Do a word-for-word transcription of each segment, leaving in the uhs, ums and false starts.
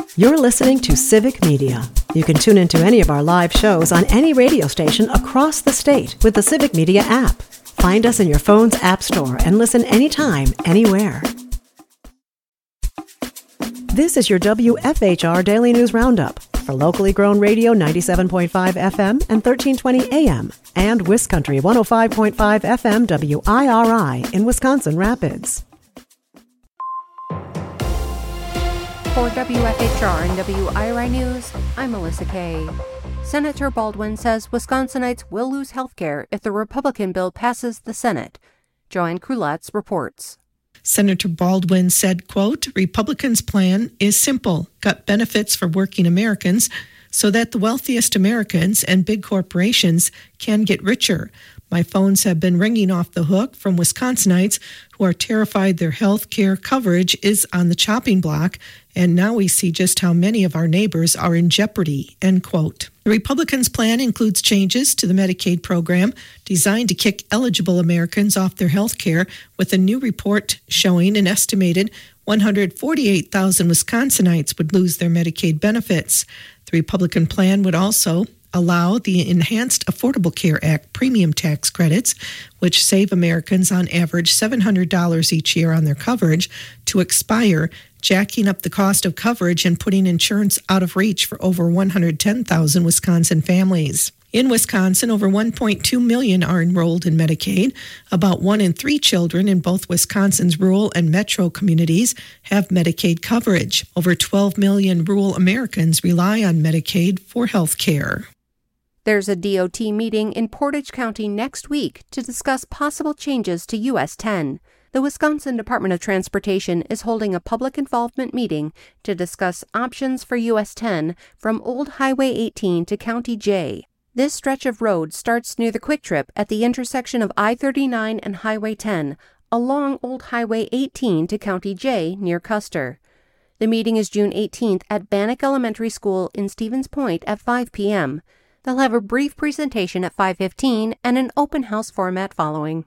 You're listening to Civic Media. You can tune into any of our live shows on any radio station across the state with the Civic Media app. Find us in your phone's app store and listen anytime, anywhere. This is your W F H R Daily News Roundup for locally grown radio ninety-seven point five F M and thirteen twenty A M and WisCountry one oh five point five F M W I R I in Wisconsin Rapids. For W F H R and W I R I News, I'm Melissa Kay. Senator Baldwin says Wisconsinites will lose health care if the Republican bill passes the Senate. Joanne Krulatz reports. Senator Baldwin said, quote, Republicans' plan is simple, cut benefits for working Americans so that the wealthiest Americans and big corporations can get richer. My phones have been ringing off the hook from Wisconsinites who are terrified their health care coverage is on the chopping block, and now we see just how many of our neighbors are in jeopardy, end quote. The Republicans' plan includes changes to the Medicaid program designed to kick eligible Americans off their health care, with a new report showing an estimated one hundred forty-eight thousand Wisconsinites would lose their Medicaid benefits. The Republican plan would also allow the Enhanced Affordable Care Act premium tax credits, which save Americans on average seven hundred dollars each year on their coverage, to expire, jacking up the cost of coverage and putting insurance out of reach for over one hundred ten thousand Wisconsin families. In Wisconsin, over one point two million are enrolled in Medicaid. About one in three children in both Wisconsin's rural and metro communities have Medicaid coverage. Over twelve million rural Americans rely on Medicaid for health care. There's a D O T meeting in Portage County next week to discuss possible changes to U S ten. The Wisconsin Department of Transportation is holding a public involvement meeting to discuss options for U S ten from Old Highway eighteen to County J. This stretch of road starts near the Quick Trip at the intersection of I thirty-nine and Highway ten, along Old Highway eighteen to County J near Custer. The meeting is June eighteenth at Bannock Elementary School in Stevens Point at five p.m. They'll have a brief presentation at five fifteen and an open house format following.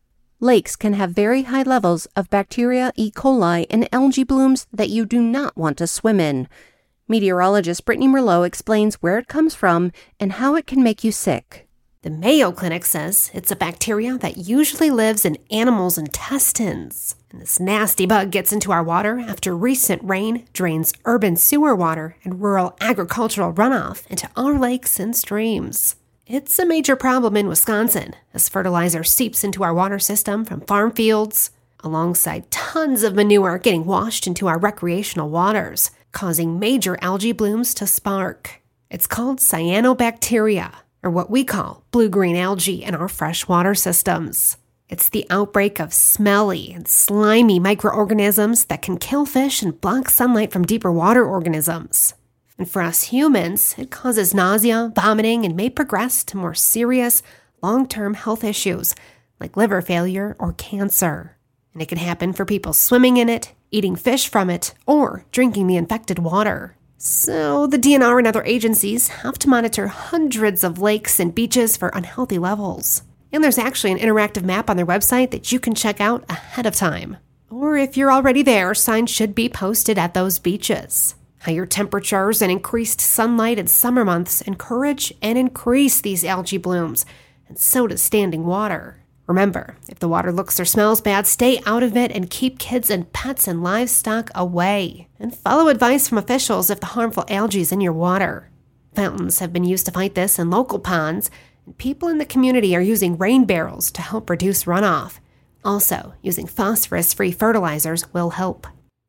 Lakes can have very high levels of bacteria, E. coli, and algae blooms that you do not want to swim in. Meteorologist Brittany Merlot explains where it comes from and how it can make you sick. The Mayo Clinic says it's a bacteria that usually lives in animals' intestines. And this nasty bug gets into our water after recent rain drains urban sewer water and rural agricultural runoff into our lakes and streams. It's a major problem in Wisconsin as fertilizer seeps into our water system from farm fields, alongside tons of manure getting washed into our recreational waters, causing major algae blooms to spark. It's called cyanobacteria, or what we call blue-green algae in our freshwater systems. It's the outbreak of smelly and slimy microorganisms that can kill fish and block sunlight from deeper water organisms. And for us humans, it causes nausea, vomiting, and may progress to more serious, long-term health issues like liver failure or cancer. And it can happen for people swimming in it, eating fish from it, or drinking the infected water. So the D N R and other agencies have to monitor hundreds of lakes and beaches for unhealthy levels. And there's actually an interactive map on their website that you can check out ahead of time. Or if you're already there, signs should be posted at those beaches. Higher temperatures and increased sunlight in summer months encourage and increase these algae blooms, and so does standing water. Remember, if the water looks or smells bad, stay out of it and keep kids and pets and livestock away. And follow advice from officials if the harmful algae is in your water. Fountains have been used to fight this in local ponds, and people in the community are using rain barrels to help reduce runoff. Also, using phosphorus-free fertilizers will help.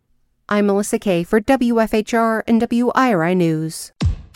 I'm Melissa Kay for W F H R and W I R I News.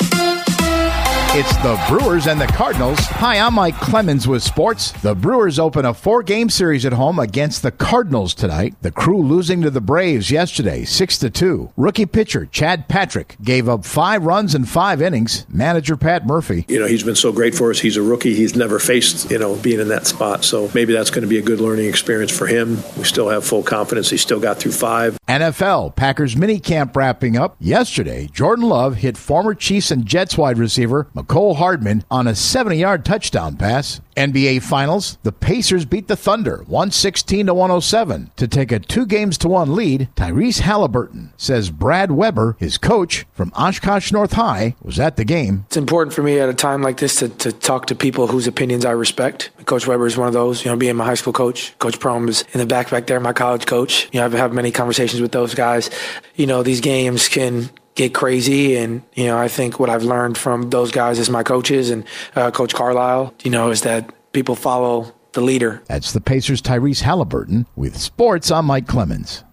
It's the Brewers and the Cardinals. Hi, I'm Mike Clemens with sports. The Brewers open a four-game series at home against the Cardinals tonight. The Crew losing to the Braves yesterday, six to two. Rookie pitcher Chad Patrick gave up five runs in five innings. Manager Pat Murphy. You know, he's been so great for us. He's a rookie. He's never faced, you know, being in that spot. So maybe that's going to be a good learning experience for him. We still have full confidence. He still got through five. N F L, Packers minicamp wrapping up. Yesterday, Jordan Love hit former Chiefs and Jets wide receiver Mecole Hardman on a seventy-yard touchdown pass. N B A Finals, the Pacers beat the Thunder one sixteen to one oh seven to take a two games to one lead. Tyrese Halliburton says Brad Weber, his coach from Oshkosh North High, was at the game. It's important for me at a time like this to, to talk to people whose opinions I respect. Coach Weber is one of those, you know, being my high school coach. Coach Prohm is in the back back there, my college coach. You know, I've had many conversations with those guys. You know, these games can get crazy, and you know, I think what I've learned from those guys as my coaches and uh, Coach Carlisle, you know, is that people follow the leader. That's the Pacers' Tyrese Halliburton. With sports, I'm Mike Clemens.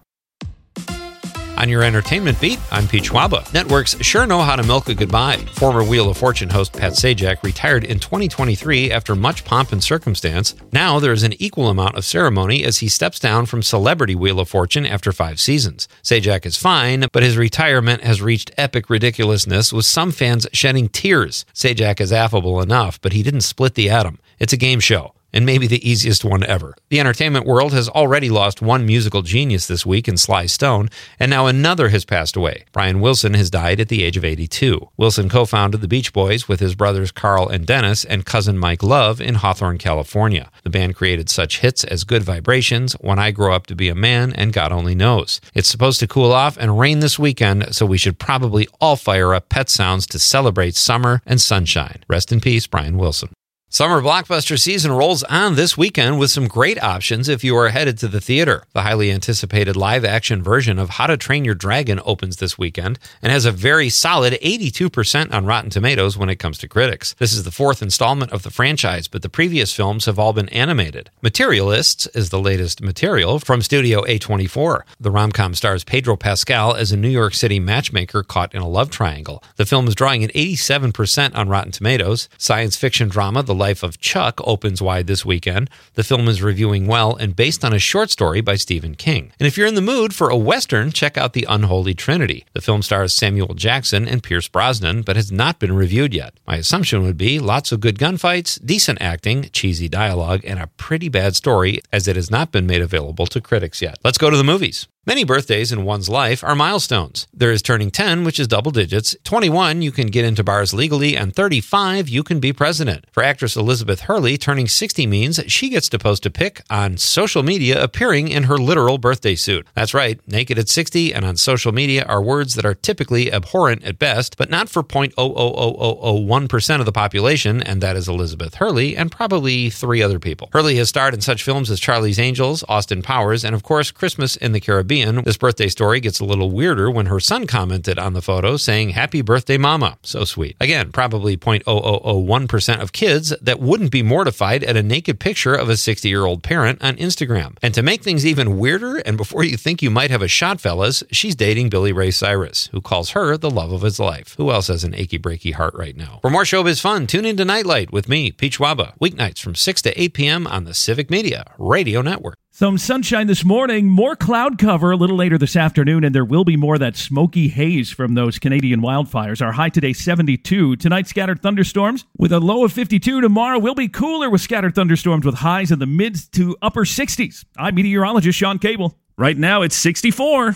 On your entertainment beat, I'm Pete Schwaba. Networks sure know how to milk a goodbye. Former Wheel of Fortune host Pat Sajak retired in twenty twenty-three after much pomp and circumstance. Now there is an equal amount of ceremony as he steps down from Celebrity Wheel of Fortune after five seasons. Sajak is fine, but his retirement has reached epic ridiculousness, with some fans shedding tears. Sajak is affable enough, but he didn't split the atom. It's a game show, and maybe the easiest one ever. The entertainment world has already lost one musical genius this week in Sly Stone, and now another has passed away. Brian Wilson has died at the age of eighty-two. Wilson co-founded the Beach Boys with his brothers Carl and Dennis and cousin Mike Love in Hawthorne, California. The band created such hits as Good Vibrations, When I Grow Up to Be a Man, and God Only Knows. It's supposed to cool off and rain this weekend, so we should probably all fire up Pet Sounds to celebrate summer and sunshine. Rest in peace, Brian Wilson. Summer blockbuster season rolls on this weekend with some great options if you are headed to the theater. The highly anticipated live-action version of How to Train Your Dragon opens this weekend and has a very solid eighty-two percent on Rotten Tomatoes when it comes to critics. This is the fourth installment of the franchise, but the previous films have all been animated. Materialists is the latest material from Studio A twenty-four. The rom-com stars Pedro Pascal as a New York City matchmaker caught in a love triangle. The film is drawing an eighty-seven percent on Rotten Tomatoes. Science fiction drama The Life of Chuck opens wide this weekend. The film is reviewing well and based on a short story by Stephen King. And if you're in the mood for a Western, check out The Unholy Trinity. The film stars Samuel Jackson and Pierce Brosnan, but has not been reviewed yet. My assumption would be lots of good gunfights, decent acting, cheesy dialogue, and a pretty bad story, as it has not been made available to critics yet. Let's go to the movies. Many birthdays in one's life are milestones. There is turning ten, which is double digits. twenty-one, you can get into bars legally, and thirty-five, you can be president. For actress Elizabeth Hurley, turning sixty means she gets to post a pic on social media appearing in her literal birthday suit. That's right, naked at sixty and on social media are words that are typically abhorrent at best, but not for zero point zero zero zero zero zero one percent of the population, and that is Elizabeth Hurley and probably three other people. Hurley has starred in such films as Charlie's Angels, Austin Powers, and of course Christmas in the Caribbean. This birthday story gets a little weirder when her son commented on the photo saying, "Happy birthday, mama." So sweet. Again, probably zero point zero zero zero one percent of kids that wouldn't be mortified at a naked picture of a sixty-year-old parent on Instagram. And to make things even weirder, and before you think you might have a shot, fellas, she's dating Billy Ray Cyrus, who calls her the love of his life. Who else has an achy breaky heart right now? For more showbiz fun, tune into Nightlight with me, Pete Schwaba, weeknights from six to eight p.m. on the Civic Media Radio Network. Some sunshine this morning, more cloud cover a little later this afternoon, and there will be more of that smoky haze from those Canadian wildfires. Our high today, seventy-two. Tonight, scattered thunderstorms with a low of fifty-two. Tomorrow will be cooler with scattered thunderstorms with highs in the mid to upper sixties. I'm meteorologist Sean Cable. Right now, it's sixty-four.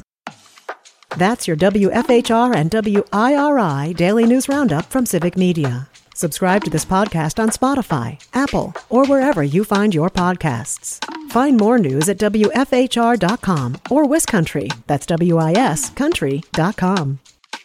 That's your W F H R and W I R I Daily News Roundup from Civic Media. Subscribe to this podcast on Spotify, Apple, or wherever you find your podcasts. Find more news at W F H R dot com or WisCountry. That's W I S country dot com.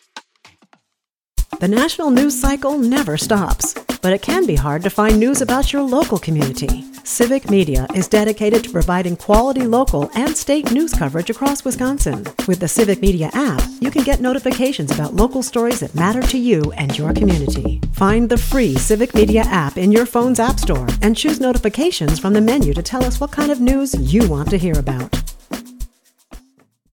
The national news cycle never stops, but it can be hard to find news about your local community. Civic Media is dedicated to providing quality local and state news coverage across Wisconsin. With the Civic Media app, you can get notifications about local stories that matter to you and your community. Find the free Civic Media app in your phone's app store and choose notifications from the menu to tell us what kind of news you want to hear about.